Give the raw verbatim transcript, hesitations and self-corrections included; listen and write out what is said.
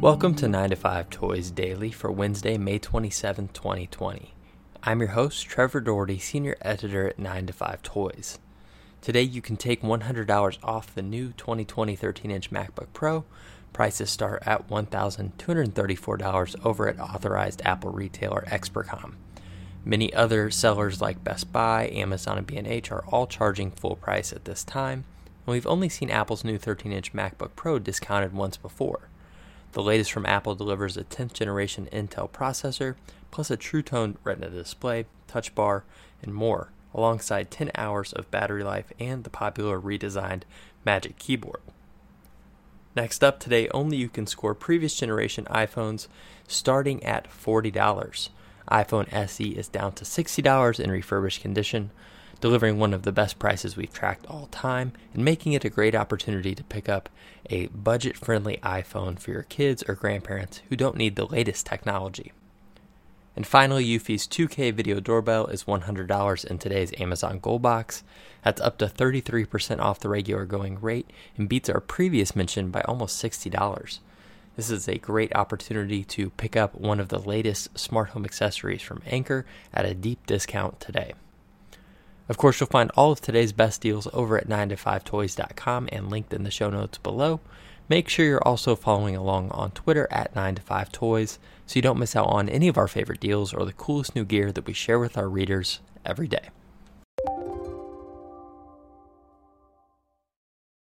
Welcome to nine to five Toys Daily for Wednesday, May twenty-seventh, twenty twenty. I'm your host, Trevor Doherty, Senior Editor at nine to five Toys. Today you can take one hundred dollars off the new twenty twenty thirteen inch MacBook Pro. Prices start at one thousand two hundred thirty-four dollars over at authorized Apple retailer Expercom. Many other sellers like Best Buy, Amazon, and B and H are all charging full price at this time, and we've only seen Apple's new thirteen inch MacBook Pro discounted once before. The latest from Apple delivers a tenth generation Intel processor, plus a True Tone Retina display, touch bar, and more, alongside ten hours of battery life and the popular redesigned Magic Keyboard. Next up today, only you can score previous generation iPhones starting at forty dollars. iPhone S E is down to sixty dollars in refurbished condition, delivering one of the best prices we've tracked all time and making it a great opportunity to pick up a budget-friendly iPhone for your kids or grandparents who don't need the latest technology. And finally, Eufy's two K video doorbell is one hundred dollars in today's Amazon Gold Box. That's up to thirty-three percent off the regular going rate and beats our previous mention by almost sixty dollars. This is a great opportunity to pick up one of the latest smart home accessories from Anker at a deep discount today. Of course, you'll find all of today's best deals over at nine to five toys dot com and linked in the show notes below. Make sure you're also following along on Twitter at nine to five toys so you don't miss out on any of our favorite deals or the coolest new gear that we share with our readers every day.